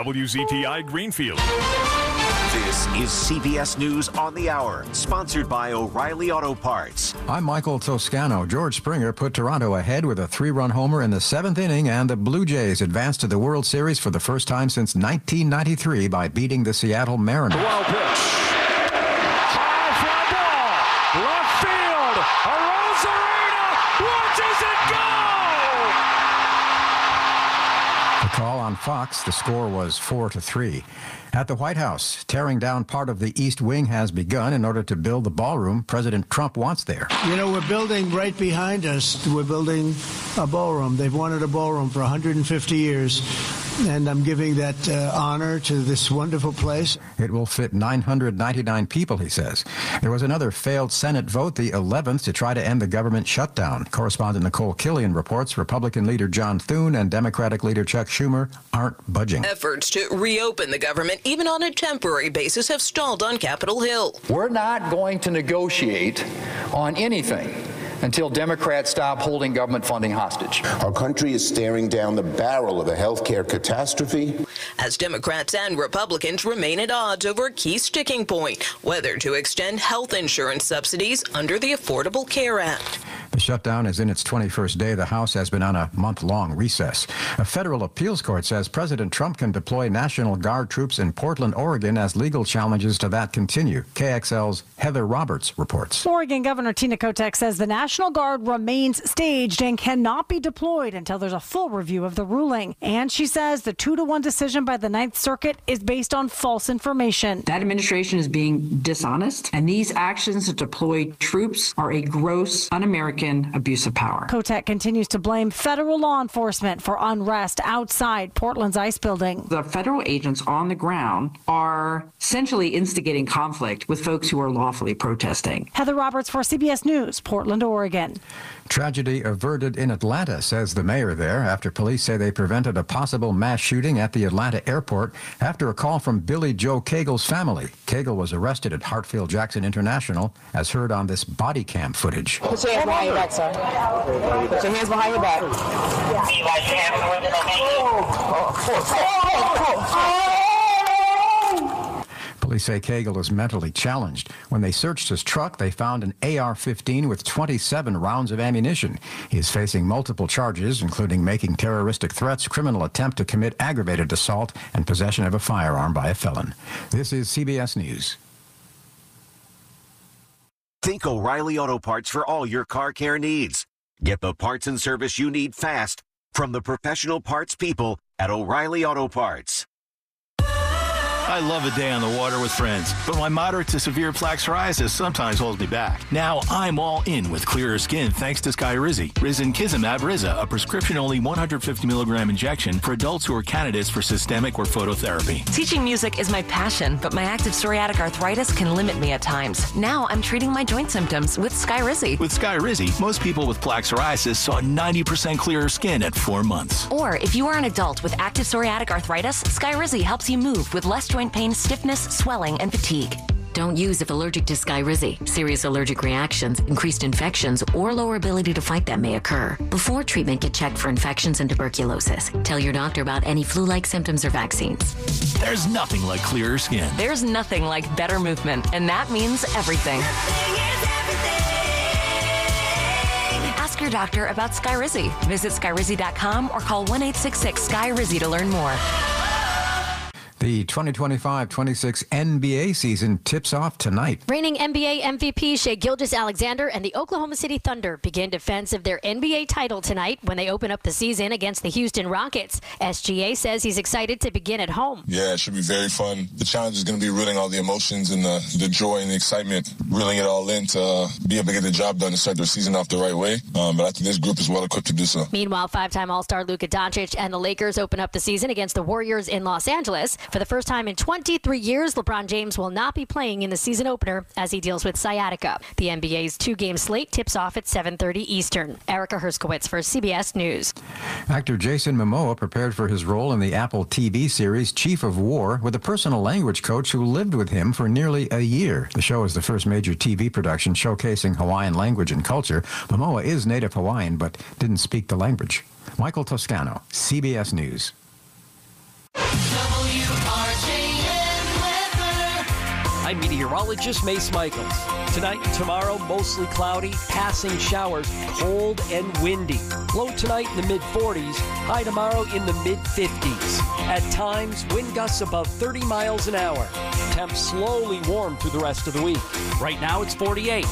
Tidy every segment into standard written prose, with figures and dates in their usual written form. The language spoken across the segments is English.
WZTI Greenfield. This is CBS News on the Hour, sponsored by O'Reilly Auto Parts. I'm Michael Toscano. George Springer put Toronto ahead with a 3-run homer in the 7th inning, and the Blue Jays advanced to the World Series for the first time since 1993 by beating the Seattle Mariners. Wild pitch. High fly ball. Left field. Arozarena watches it go. The call on Fox, the score was 4-3. At the White House, tearing down part of the East Wing has begun in order to build the ballroom President Trump wants there. You know, we're building right behind us. We're building a ballroom. They've wanted a ballroom for 150 years, and I'm giving that honor to this wonderful place. It will fit 999 people, he says. There was another failed Senate vote, the 11th, to try to end the government shutdown. Correspondent Nicole Killian reports Republican leader John Thune and Democratic leader Chuck Schumer aren't budging. Efforts to reopen the government, even on a temporary basis, have stalled on Capitol Hill. We're not going to negotiate on anything until Democrats stop holding government funding hostage. Our country is staring down the barrel of a healthcare catastrophe. As Democrats and Republicans remain at odds over a key sticking point, whether to extend health insurance subsidies under the Affordable Care Act. The shutdown is in its 21st day. The House has been on a month-long recess. A federal appeals court says President Trump can deploy National Guard troops in Portland, Oregon, as legal challenges to that continue. KXL's Heather Roberts reports. Oregon Governor Tina Kotek says the National Guard remains staged and cannot be deployed until there's a full review of the ruling. And she says the 2-1 decision by the Ninth Circuit is based on false information. That administration is being dishonest, and these actions to deploy troops are a gross, un-American abuse of power. Kotek continues to blame federal law enforcement for unrest outside Portland's ICE building. The federal agents on the ground are essentially instigating conflict with folks who are lawfully protesting. Heather Roberts for CBS News, Portland, Oregon. Tragedy averted in Atlanta, says the mayor there, after police say they prevented a possible mass shooting at the Atlanta airport after a call from Billy Joe Cagle's family. Cagle was arrested at Hartsfield-Jackson International, as heard on this body cam footage. Put your hands behind your back, sir. Put your hands behind your back. Police say Cagle is mentally challenged. When they searched his truck, they found an AR-15 with 27 rounds of ammunition. He is facing multiple charges, including making terroristic threats, criminal attempt to commit aggravated assault, and possession of a firearm by a felon. This is CBS News. Think O'Reilly Auto Parts for all your car care needs. Get the parts and service you need fast from the professional parts people at O'Reilly Auto Parts. I love a day on the water with friends, but my moderate to severe plaque psoriasis sometimes holds me back. Now I'm all in with clearer skin thanks to Skyrizi. Risankizumab Riza, a prescription-only 150 milligram injection for adults who are candidates for systemic or phototherapy. Teaching music is my passion, but my active psoriatic arthritis can limit me at times. Now I'm treating my joint symptoms with Skyrizi. With Skyrizi, most people with plaque psoriasis saw 90% clearer skin at 4 months. Or if you are an adult with active psoriatic arthritis, Skyrizi helps you move with less joint pain, stiffness, swelling, and fatigue. Don't use if allergic to Skyrizi. Serious allergic reactions, increased infections, or lower ability to fight them may occur. Before treatment, get checked for infections and tuberculosis. Tell your doctor about any flu-like symptoms or vaccines. There's nothing like clearer skin. There's nothing like better movement, and that means everything. Ask your doctor about Skyrizi. Visit Skyrizi.com or call 1-866-SKY-RIZZI to learn more. The 2025-26 NBA season tips off tonight. Reigning NBA MVP Shai Gilgeous-Alexander and the Oklahoma City Thunder begin defense of their NBA title tonight when they open up the season against the Houston Rockets. SGA says he's excited to begin at home. Yeah, it should be very fun. The challenge is going to be reeling all the emotions and the joy and the excitement, reeling it all in to be able to get the job done and start their season off the right way. But I think this group is well equipped to do so. Meanwhile, five-time All-Star Luka Doncic and the Lakers open up the season against the Warriors in Los Angeles. For the first time in 23 years, LeBron James will not be playing in the season opener as he deals with sciatica. The NBA's two-game slate tips off at 7:30 Eastern. Erica Herskowitz for CBS News. Actor Jason Momoa prepared for his role in the Apple TV series Chief of War with a personal language coach who lived with him for nearly a year. The show is the first major TV production showcasing Hawaiian language and culture. Momoa is native Hawaiian but didn't speak the language. Michael Toscano, CBS News. I'm meteorologist Mace Michaels. Tonight and tomorrow, mostly cloudy, passing showers, cold and windy. Low tonight in the mid-40s, high tomorrow in the mid-50s. At times, wind gusts above 30 miles an hour. Temps slowly warm through the rest of the week. Right now, it's 48.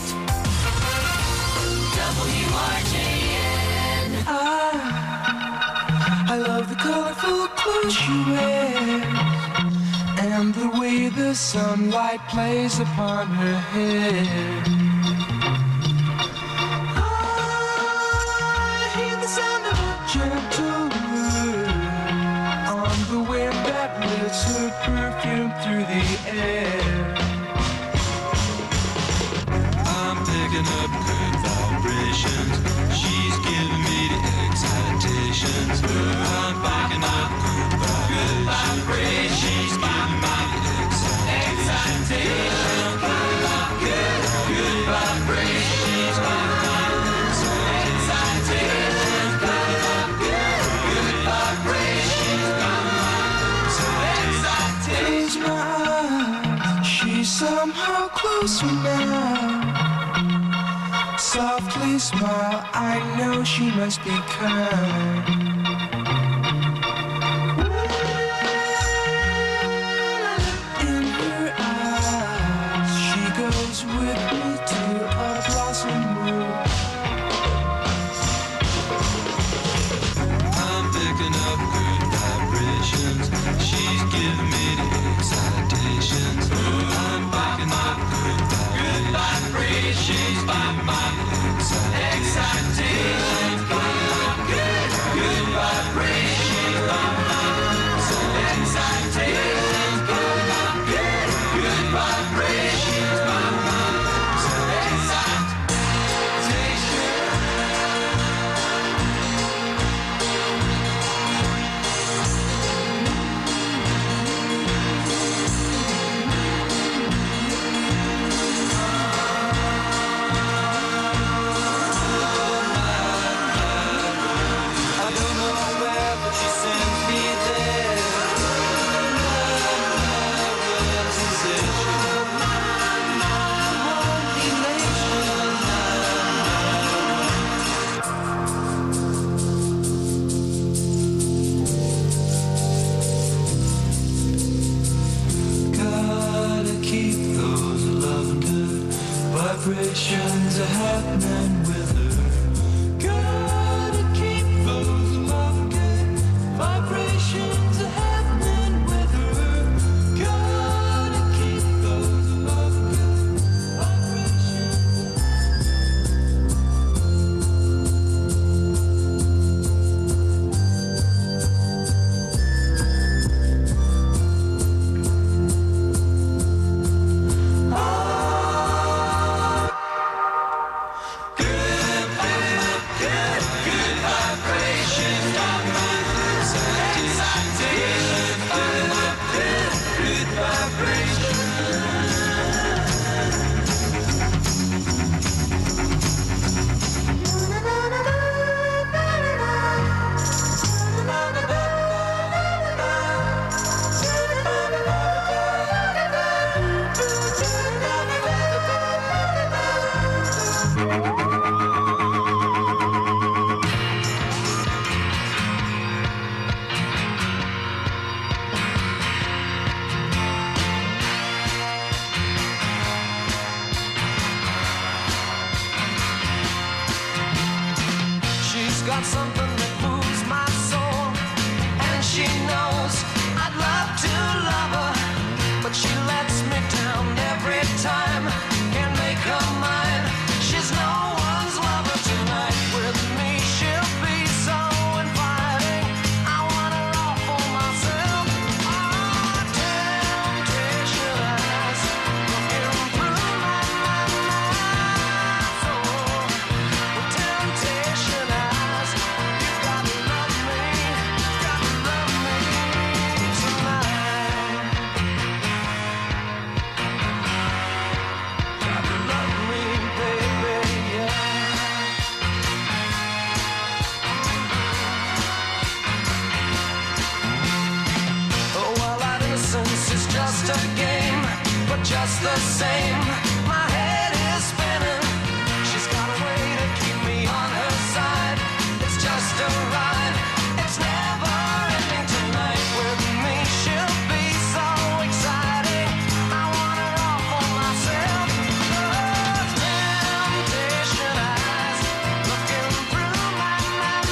WRJN. I love the colorful clothes she wears and the way the sunlight plays upon her hair. I hear the sound of a gentle word on the wind that lifts her perfume through the air. I'm picking up good vibrations. She's giving me the excitations. I'm picking up good vibrations. She's giving me the excitations. Good vibrations. She's giving me the excitations. Good vibrations. Close my eyes. She's somehow closer now. Softly smile, I know she must be kind. In her eyes, she goes with me to a blossom room. I'm picking up good vibrations. She's giving me the excitations. I'm picking up good vibrations. She's giving me excitations. Good vibrations. Excitations. Good vibrations. Vibrations are happening with her. Gotta keep those love good. Vibrations are happening with her. Gotta keep those love good. She's got something that moves my soul, and she knows I'd love to love her, but she lets me down every time. Can't make her mine. She's no one's lover tonight. With me she'll be so inviting. I want her all for myself. Temptation eyes looking through my soul. Temptation eyes. the same. My head is spinning. She's got a way to keep me on her side. It's just a ride. It's never ending tonight with me. She'll be so exciting. I want her all for myself. The temptation eyes looking through my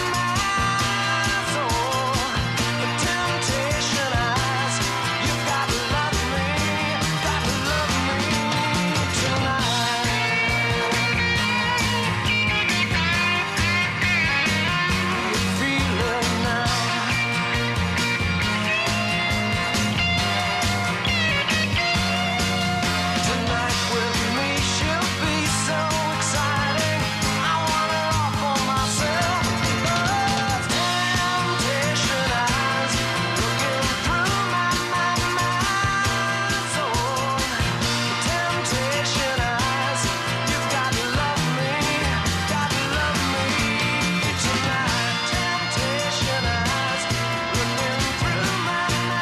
soul. The temptation eyes. You've got to love me. Got to love me tonight. You feel it now. Tonight with me, she'll be so exciting. I want her all for myself. The temptation eyes looking through my soul. The temptation eyes. You've got to love me tonight. Temptation eyes looking through my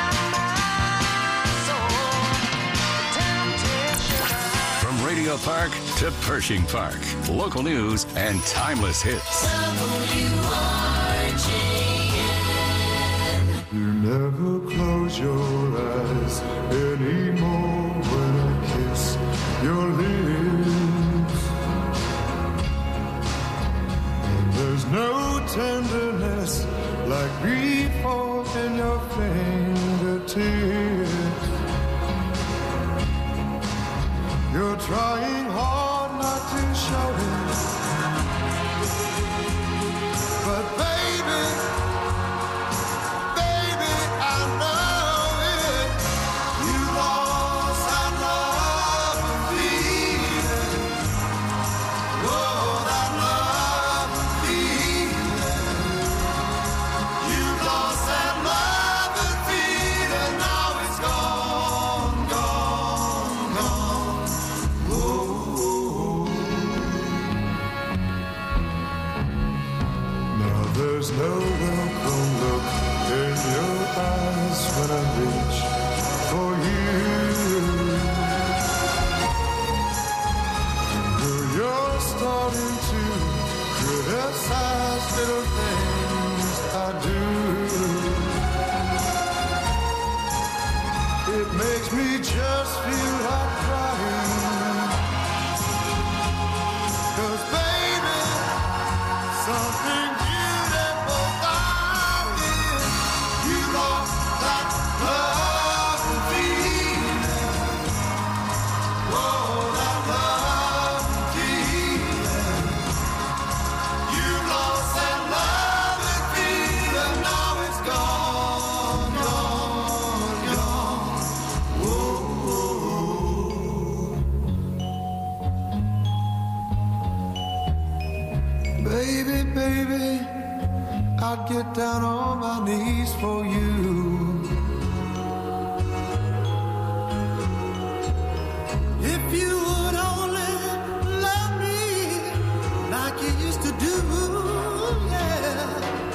soul. Temptation eyes. From Radio Park to Pershing Park, local news and timeless hits. You never close your eyes anymore when I kiss your lips. And there's no tenderness like before in your fingertips. You're trying hard not to show it, but baby, I know it. You lost that love and feeling. Oh, that love and feeling. You lost that love and feeling. Now it's gone, gone, gone. Oh. Now there's no welcome look in your eyes when I reach for you. Girl, you're starting to criticize little things I do. It makes me just feel like crying. 'Cause baby, something beautiful about it. You lost that love and feeling. Oh, that love and feeling. You lost that love and feeling. Now it's gone, gone, gone. Whoa, baby, baby, I'd get down on my knees for you. If you would only love me like you used to do, yeah.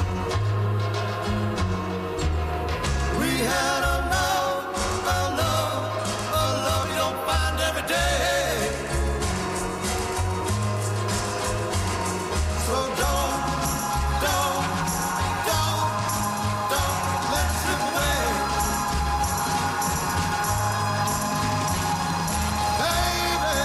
We had a love you don't find every day. So don't let's slip away. Baby,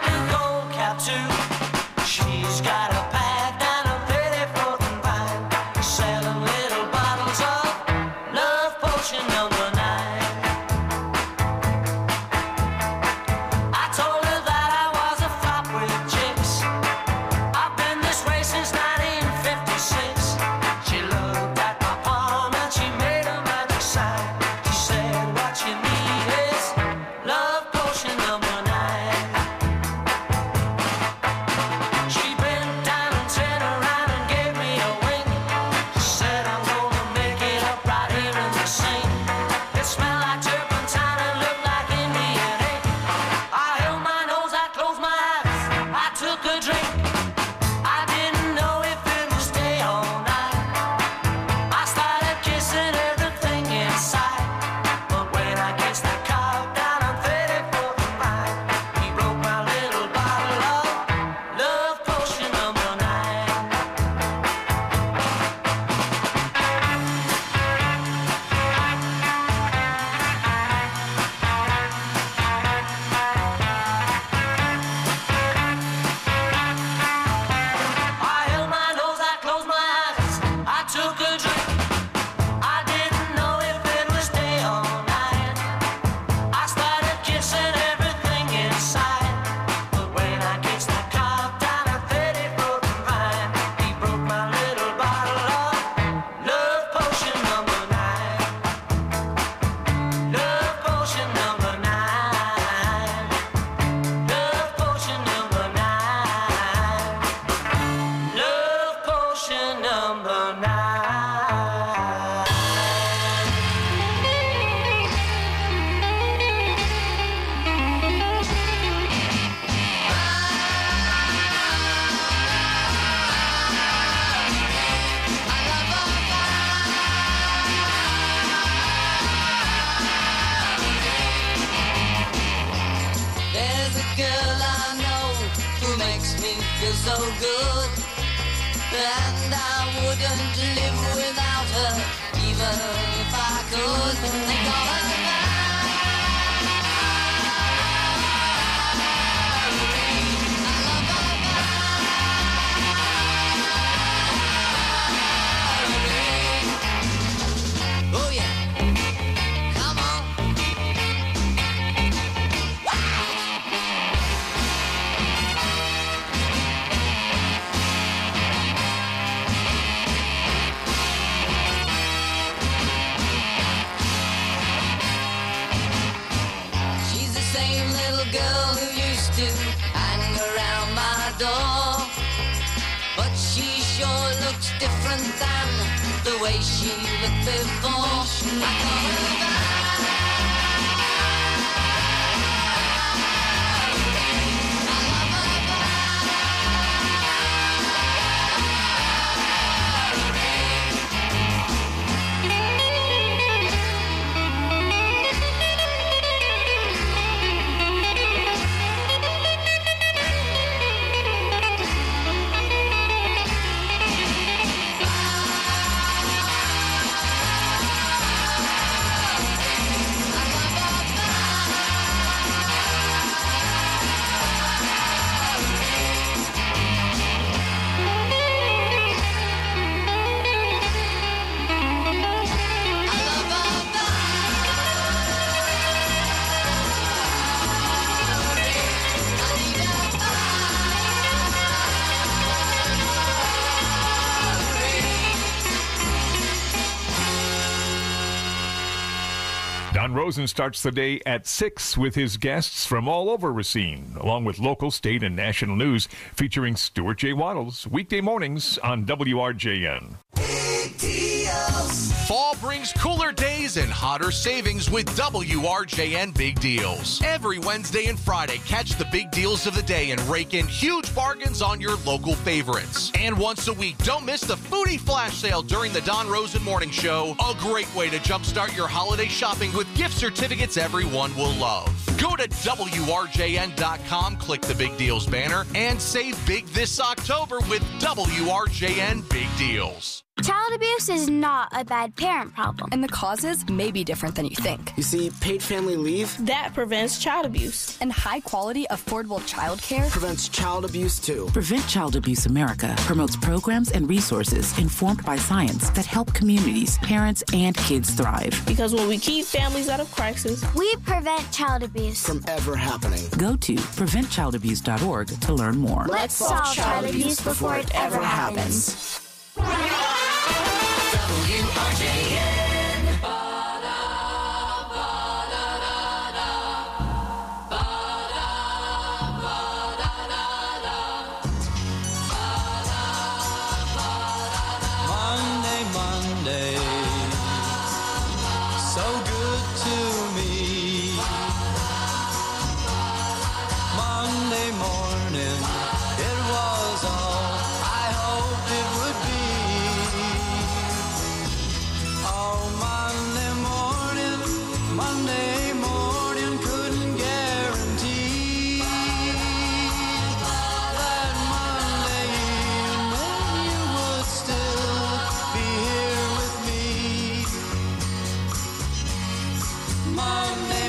a gold cap too. She's got a bag and a 34th and Vine, 7 little bottles of love potion number 9. I told her that I was a flop with chicks. I've been this way since 1956. She looked at my palm and she made a magic sign. She said, what you need is love potion number 9. She bent down and turned around and gave me a wink. She said, I'm gonna make it up right here in the sink. It smelled like turpentine and looked like Indian ink. I held my nose, I closed my eyes, I took a drink. I didn't know if it would stay all night. I started kissing everything inside. But when I kissed that cow down on 34th and Vine, he broke my little bottle of love potion number 9. I held my nose, I closed my eyes, I took a drink. I didn't know if it would stay all night. I started kissing everything inside. But when I kissed that cow down at 34th and Vine, he broke my little bottle of love potion number 9. Love potion number 9. Love potion number 9. Love potion number 9. There's a girl I know who makes me feel so good, and I wouldn't live without her, even if I could. They call her Valerie. Oh yeah, come on. She's the same little girl who used to hang around my door, but she sure looks different than the way she looked before. I call her Don Rosen starts the day at 6 with his guests from all over Racine, along with local, state, and national news featuring Stuart J. Waddles, weekday mornings on WRJN. Fall brings cooler days and hotter savings with WRJN Big Deals. Every Wednesday and Friday, catch the big deals of the day and rake in huge bargains on your local favorites. And once a week, don't miss the Foodie Flash Sale during the Don Rosen Morning Show. A great way to jumpstart your holiday shopping with gift certificates everyone will love. Go to WRJN.com, click the Big Deals banner, and save big this October with WRJN Big Deals. Child abuse is not a bad parent problem. And the causes may be different than you think. You see, paid family leave, that prevents child abuse. And high-quality, affordable child care prevents child abuse, too. Prevent Child Abuse America promotes programs and resources informed by science that help communities, parents, and kids thrive. Because when we keep families out of crisis, we prevent child abuse from ever happening. Go to preventchildabuse.org to learn more. Let's solve child abuse before it ever happens. WRJN. Monday, Monday, so good to me. Monday morning, it was all I hoped it would be. Oh, Monday morning, couldn't guarantee that Monday evening you would still be here with me. Monday,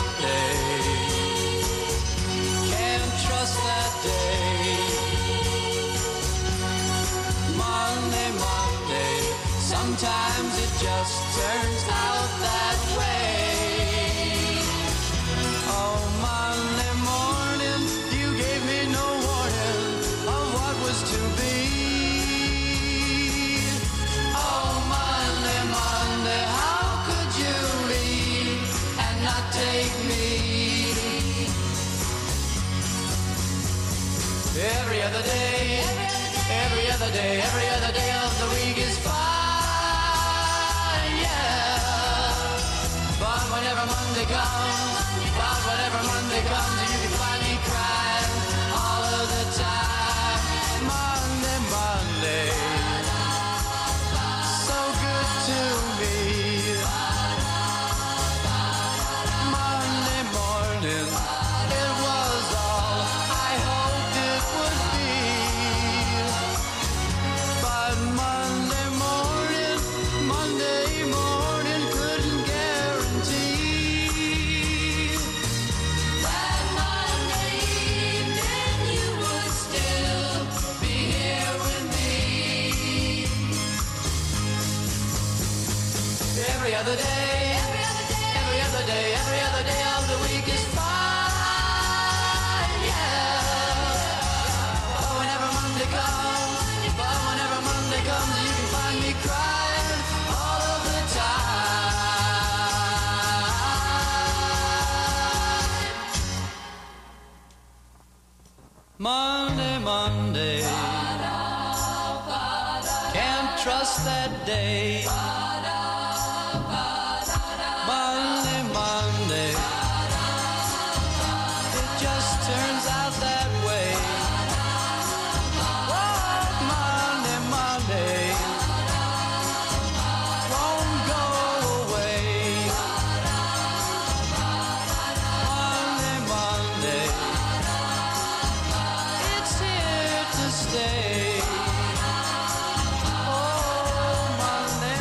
can't trust that day. Monday, sometimes it just turns out that way. Oh, Monday morning, you gave me no warning of what was to be. Oh, Monday, how could you leave and not take me? Every other day of the week is fine, yeah. But whenever Monday comes, you can find me crying all of the time. Monday, so good to me. Monday morning, it was all I hoped it would be. But Monday morning couldn't guarantee that Monday evening you would still be here with me. Every other day of the week is fine, yeah. But whenever Monday comes, you can find me crying all of the time. Monday, can't trust that day. Monday, it just turns out that way. Oh, Monday, won't go away. Monday, it's here to stay. Oh, Monday.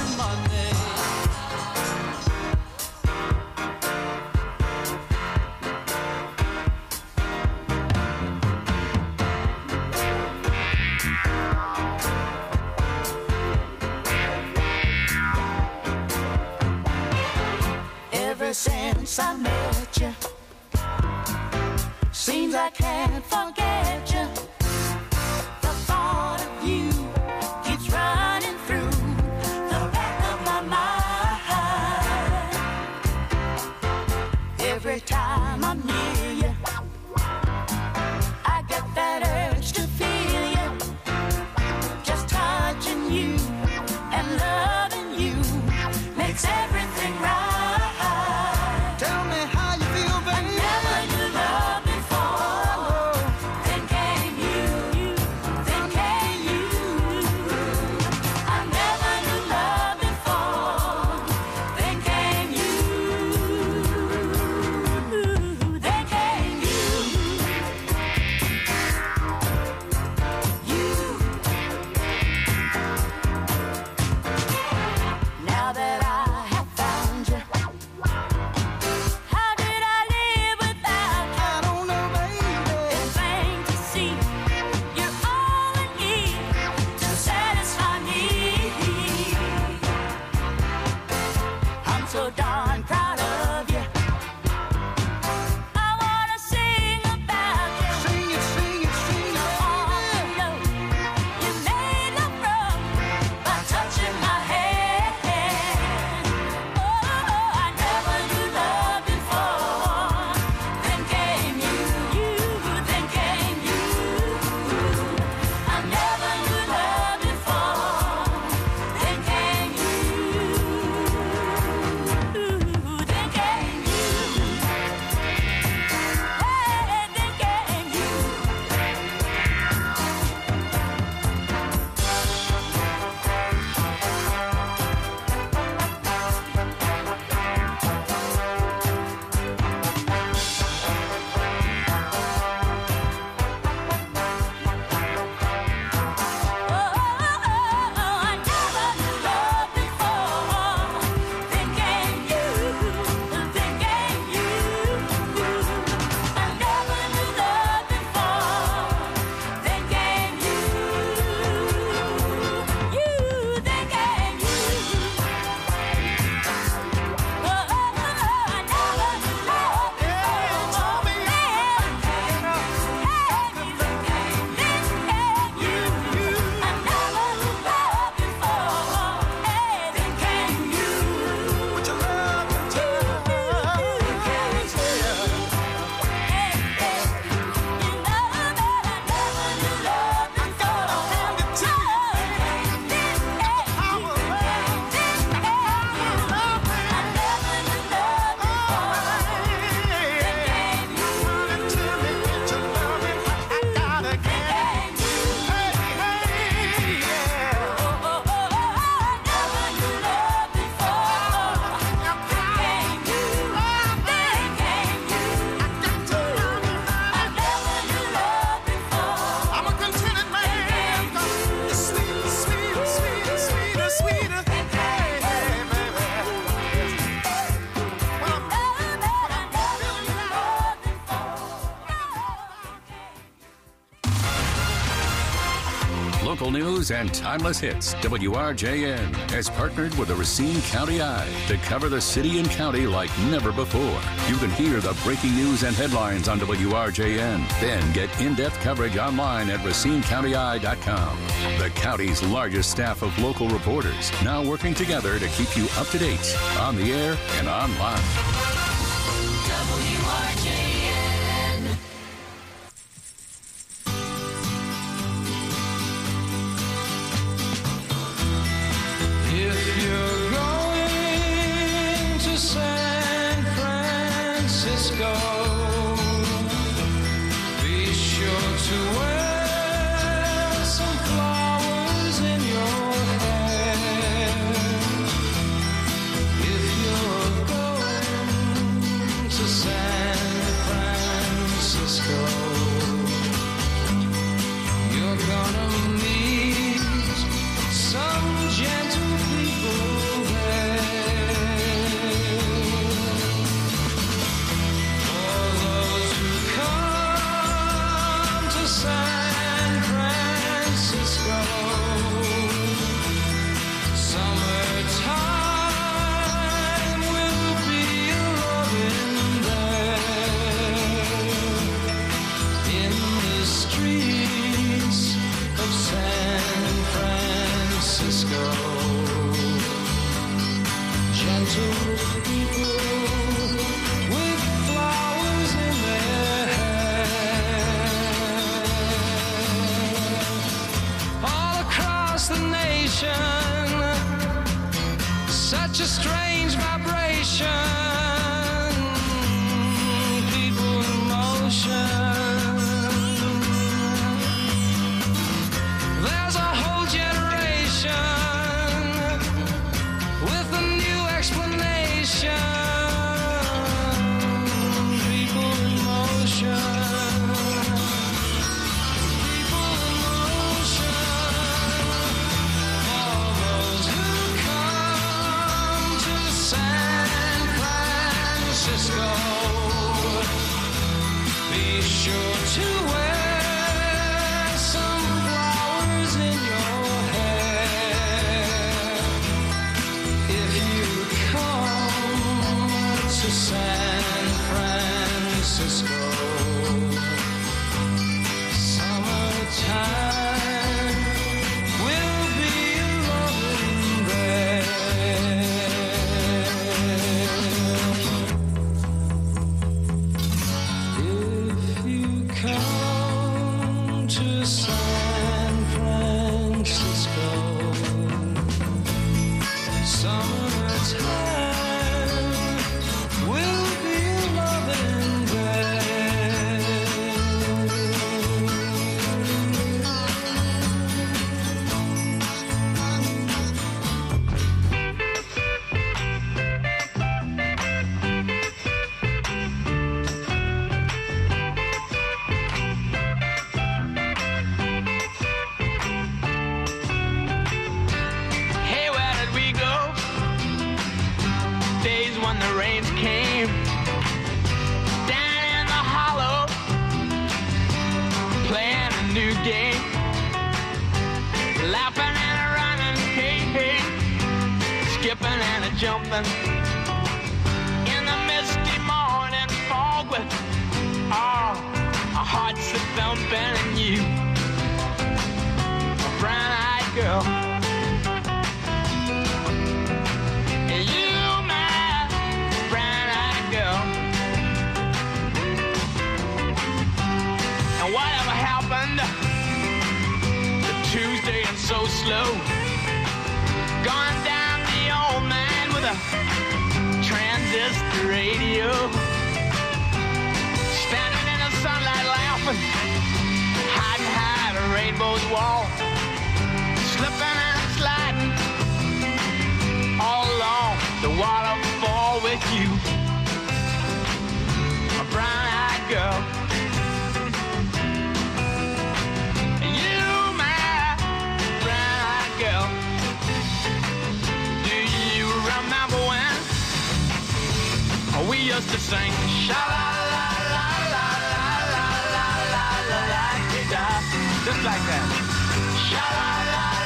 Ever since I met you, seems I can't forget you. The thought of you keeps running through the back of my mind. Every time I'm near you, I get that urge to feel you. Just touching you and loving you makes everything right. Tell me how you feel, baby. I never knew love before. news and timeless hits, WRJN has partnered with the Racine County Eye to cover the city and county like never before. You can hear the breaking news and headlines on WRJN. Then get in-depth coverage online at RacineCountyEye.com. The county's largest staff of local reporters, now working together to keep you up to date on the air and online. WRJN. If you're going to San Francisco, be sure to wear some flowers in your hair. If you're going to San Francisco, you're gonna meet some gentle people there. For those who come to San Francisco, summertime will be loving there. In the streets of San Francisco, gentle people with flowers in their hair. All across the nation, such a strange vibration. People in motion. There's a whole generation with a new explanation. People in motion. People in motion. All those who come to San Francisco, be sure to wear some flowers in your hair. If you come to San Francisco, summertime will be loving there. If you come to San Francisco, summertime will be loving Hey, where did we go? Days when the rains came down in the hollow, playing a new game, laughing and a running, hey, hey, skipping and a jumping in the misty morning fog with our hearts a thumping and you, a brown-eyed girl. You, my brown-eyed girl. And whatever happened to Tuesday and so slow? Gone down the old man with a transistor radio, standing in the sunlight laughing, hiding behind a rainbow's wall, slipping and sliding all along the waterfall with you, a brown-eyed girl. You, my brown-eyed girl. Do you remember when we used to sing sha-la-la-la-la-la-la-la-la-la-la-la-la, just like that? Sha-la-la-la.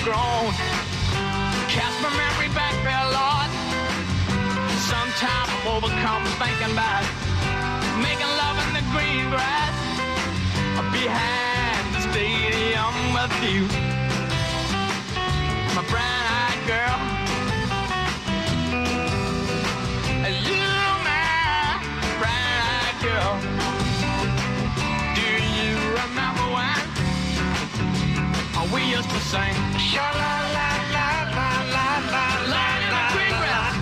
grown. Cast my memory back there, Lord. Sometimes I'm overcome thinking about making love in the green grass behind the stadium with you, my brown-eyed girl. You, my brown-eyed girl. Do you remember when we used to sing sha-la-la-la-la-la-la-la in the green grass?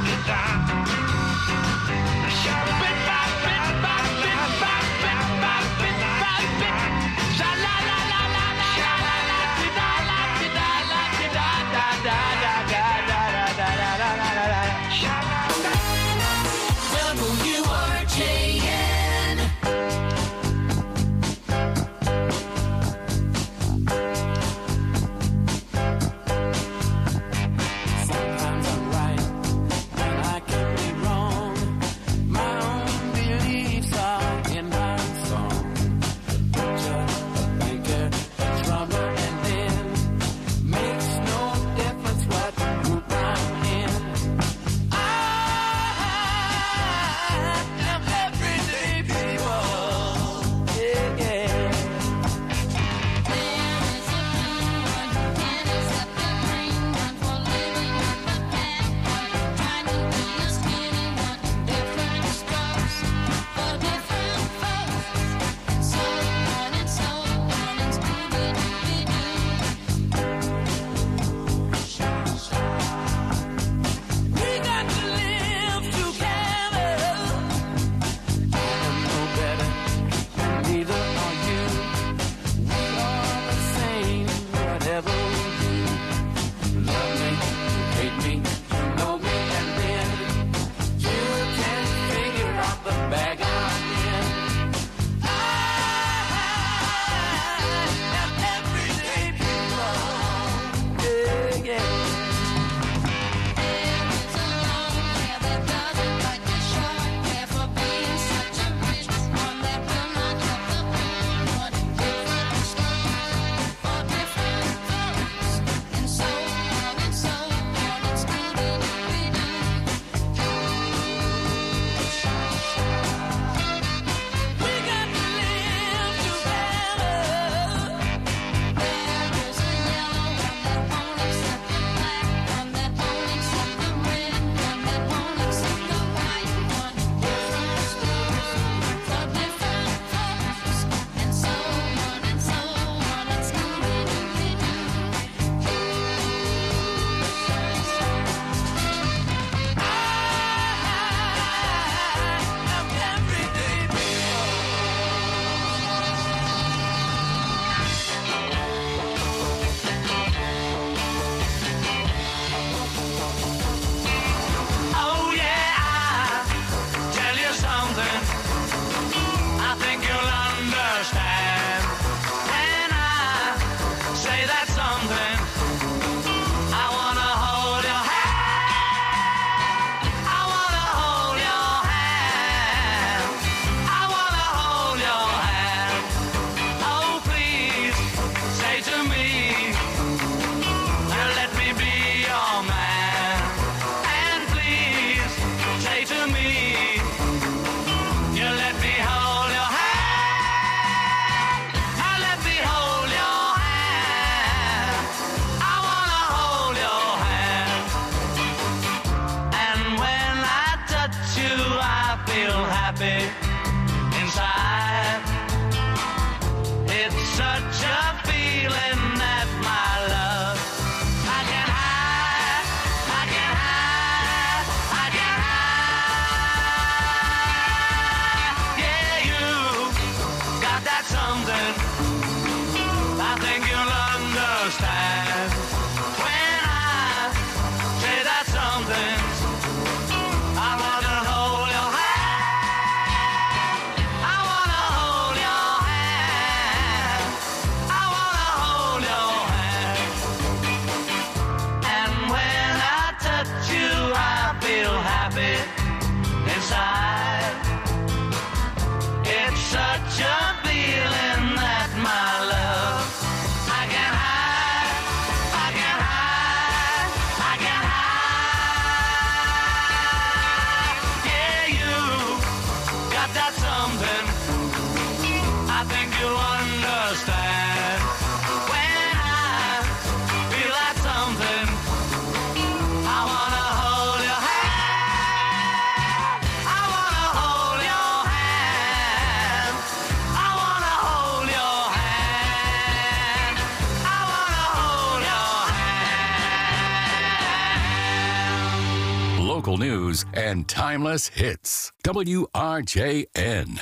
local news, and timeless hits. WRJN.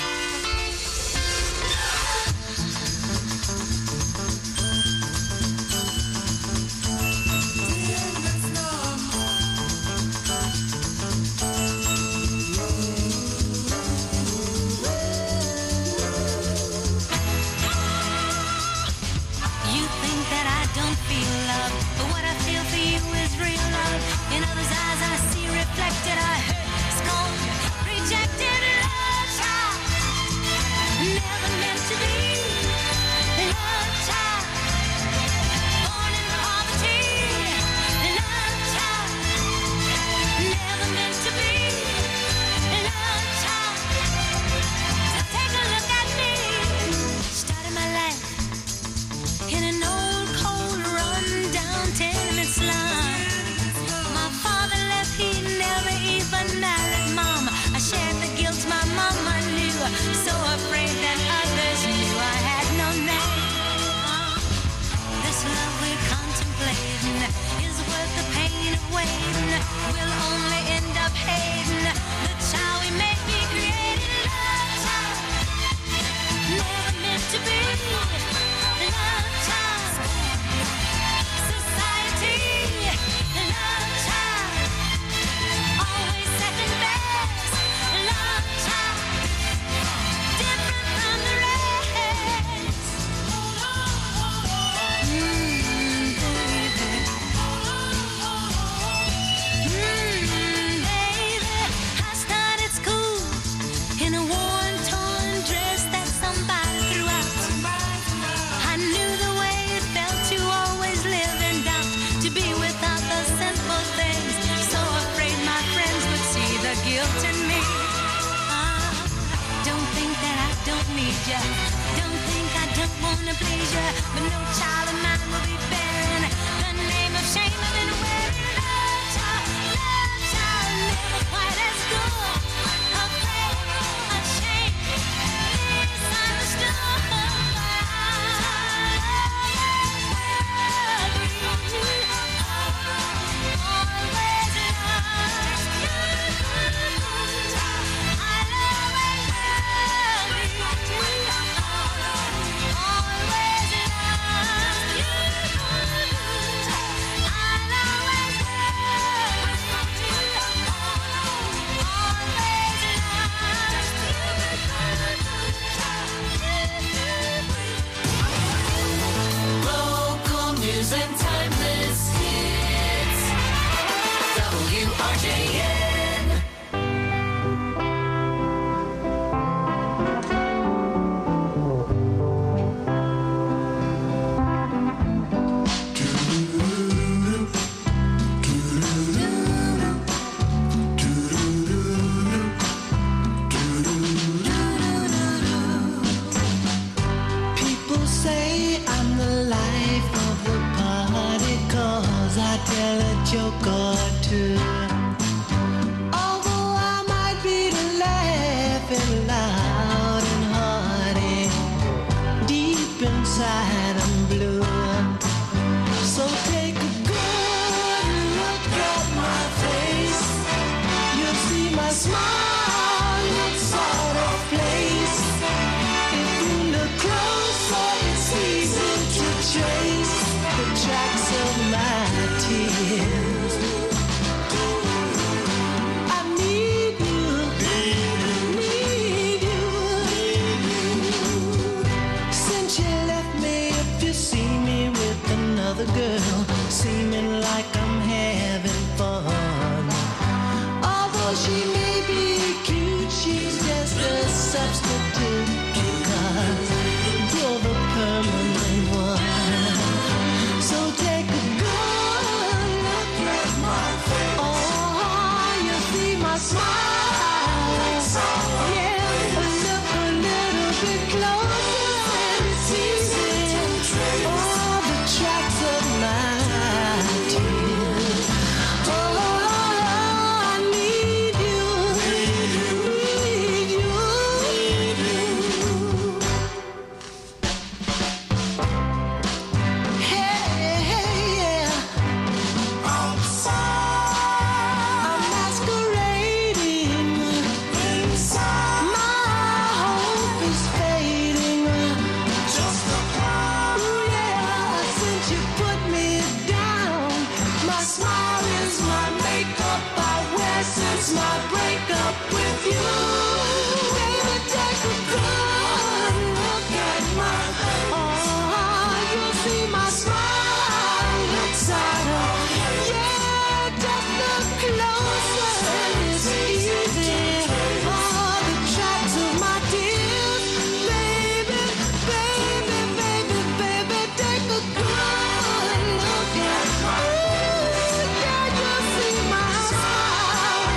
let's not break up with you. Baby, take a good look at my face. You'll see my smile inside of. Yeah, just look closer and it's easy. The tracks of my tears. Baby, baby, baby, baby, take a good look at my face. Yeah, you'll see my smile.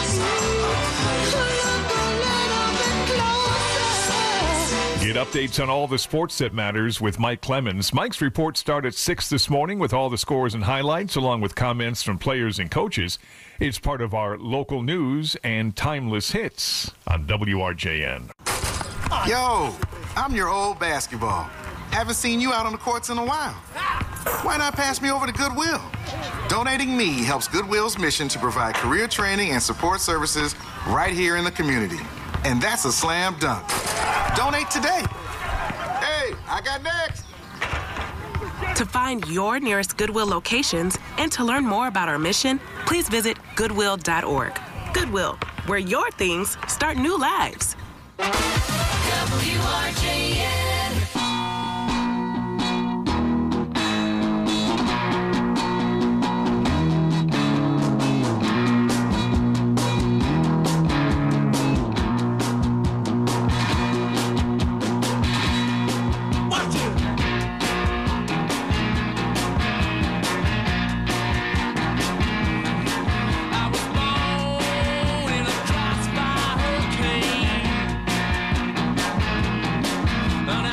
Look a little bit closer. Get updates on all the sports that matters with Mike Clemens. Mike's reports start at 6 this morning with all the scores and highlights, along with comments from players and coaches. It's part of our local news and timeless hits on WRJN. Yo, I'm your old basketball. Haven't seen you out on the courts in a while. Why not pass me over to Goodwill? Donating me helps Goodwill's mission to provide career training and support services right here in the community. And that's a slam dunk. Donate today. Hey, I got next. To find your nearest Goodwill locations and to learn more about our mission, please visit goodwill.org. Goodwill, where your things start new lives. WRJN. But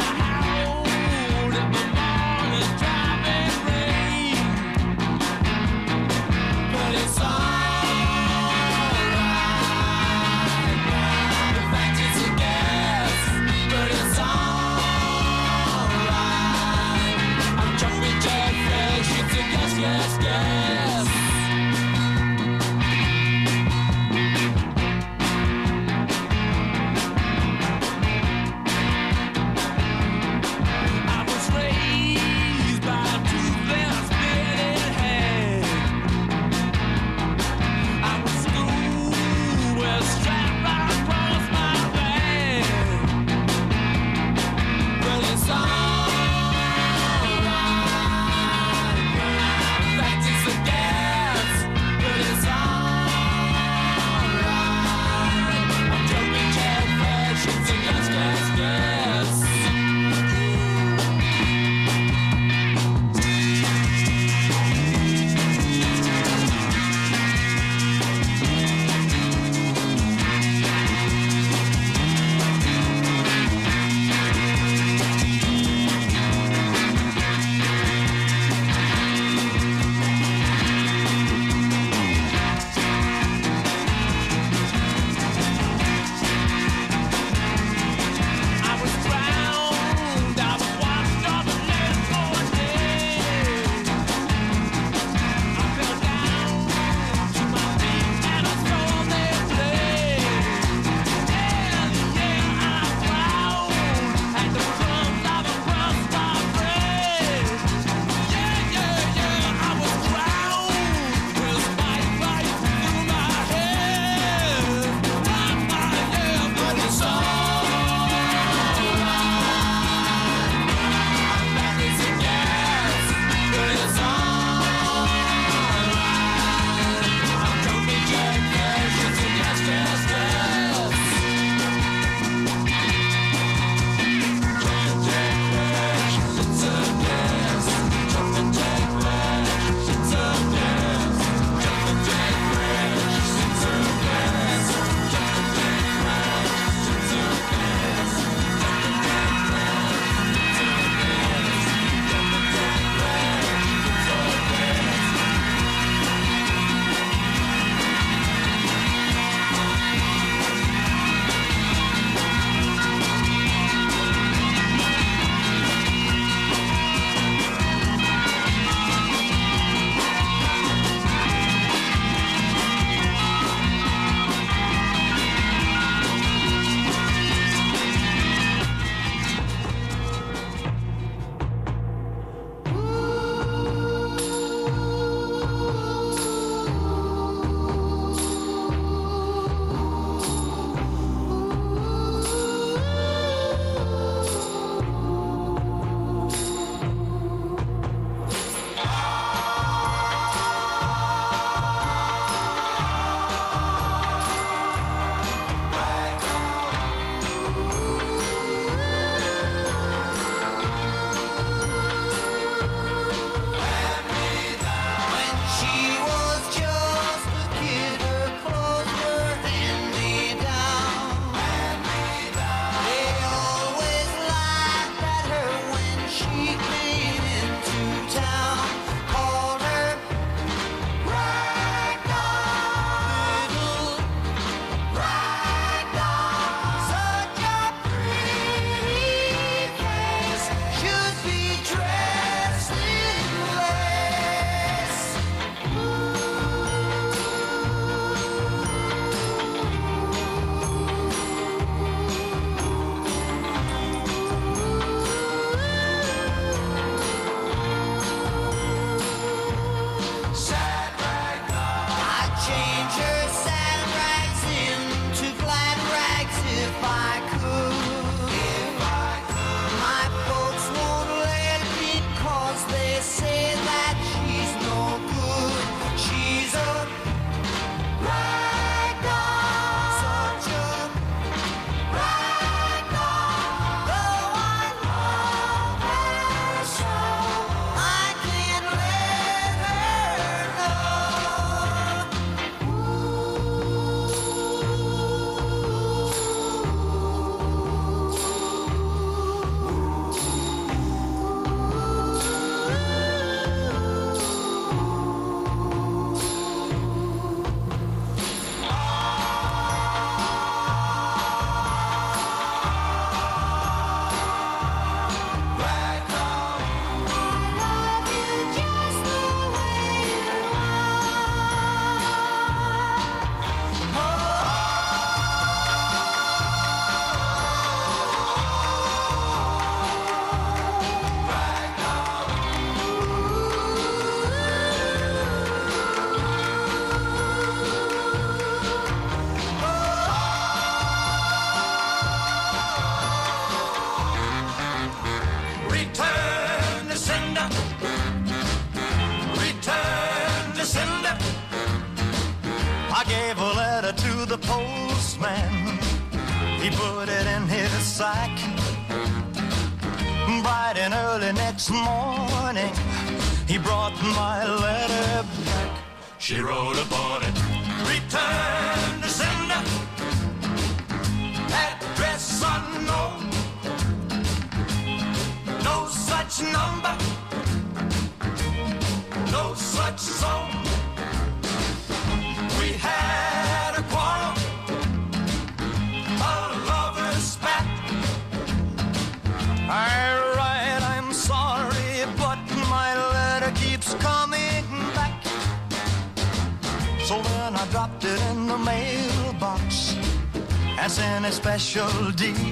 change her sad rags into glad rags if I could. My folks won't let me 'cause they say that she's no good. She's a rag doll, such a rag doll. Though I love her so, I can't let her return to sender. Return to sender. I gave a letter to the postman. He put it in his sack. Bright and early next morning, he brought my letter back. She wrote upon it, return to sender. Address unknown. No such number, no such zone. We had a quarrel, a lover's spat. I write, I'm sorry, but my letter keeps coming back. So then I dropped it in the mailbox and sent a special deed.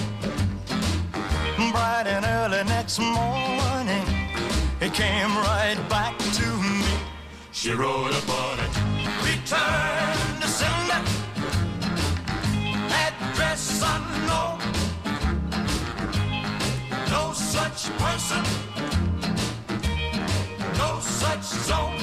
Bright and early next morning, it came right back to me. She wrote upon it, return to sender. Address unknown. No such person, no such zone.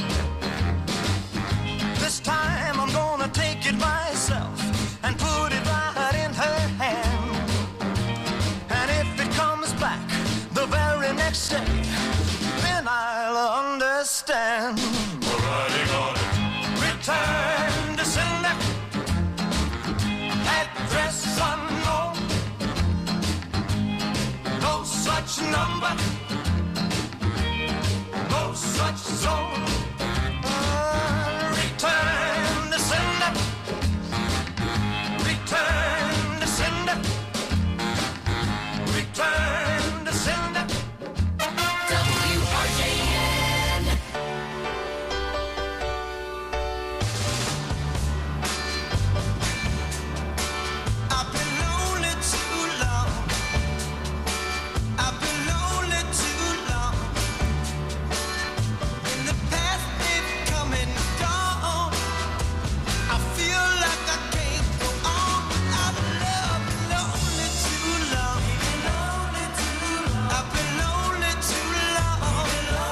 This time I'm gonna take it myself and put it right in her hand. And if it comes back the very next day, then I'll understand. We're writing on it. Return to sender. Address unknown. No such number. No such zone. Return to sender. Return to sender. Return to sender. WRJN. I've been lonely too long. I've been lonely too long. In the past they've come and gone. I feel like I can't go on without love. Lonely too long. I've been lonely too long.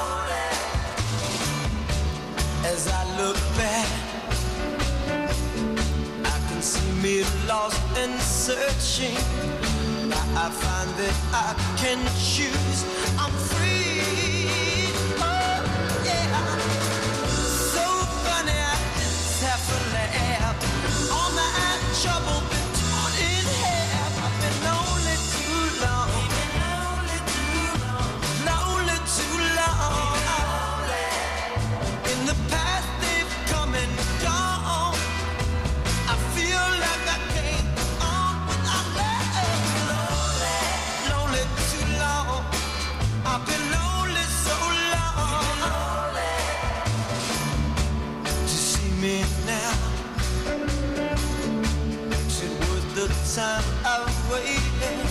As I look back, I can see me lost and searching. Now I find that I can choose. I'm free. Oh, yeah. So funny, I just have to laugh. All my trouble been torn in half. I've been lonely too long. Lonely too long. In the past they've come and gone. I feel like I can't go on without love. Lonely too long. I've been lonely so long. To see me now, it was the time I waited.